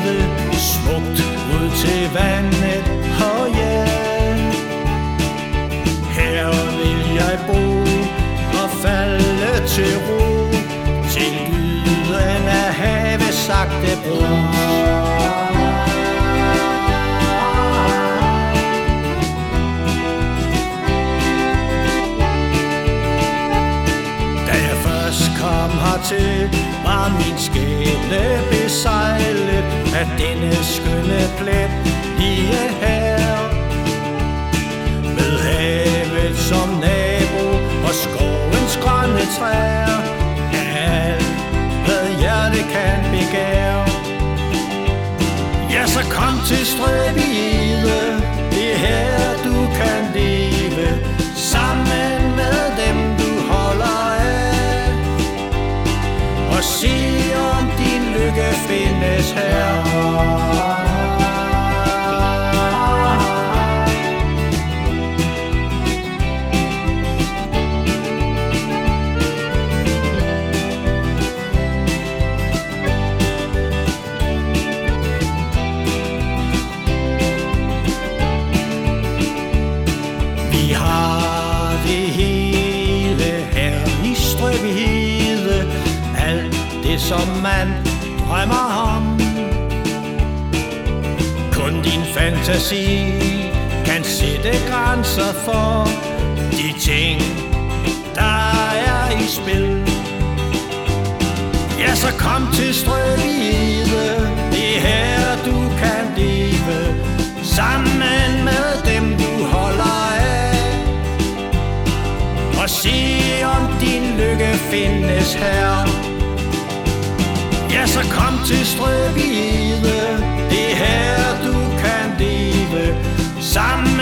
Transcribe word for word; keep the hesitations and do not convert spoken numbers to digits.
smukt ud til vandet, og ja, her vil jeg bo og falde til ro, til lyden af havet sagte brus. Kom hertil, var min skæbne besejlet af denne skønne plet lige her. Med havet som nabo og skovens grønne træer, alt hvad hjertet kan begære. Ja, så kom til Strøbyide, det er her du kan leve, sammen med dem du holder af. Og se om din lykke findes her. Vi har det hele her i Strøbyide, alt det som man drømmer om. Kun din fantasi kan sætte grænser for de ting, der er i spil. Ja, så kom til Strøbyide, det er her du kan leve, sammen med dem du holder af. Og se om din lykke findes her. Ja, så kom til Strøbyide, det er her du kan leve, sammen